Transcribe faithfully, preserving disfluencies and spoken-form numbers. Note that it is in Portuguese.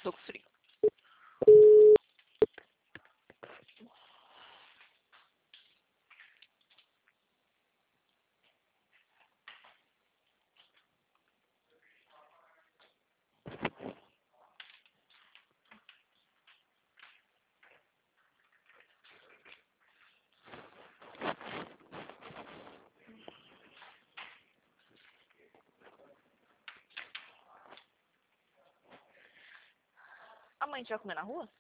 Tô com frio. Amanhã a gente vai comer na rua?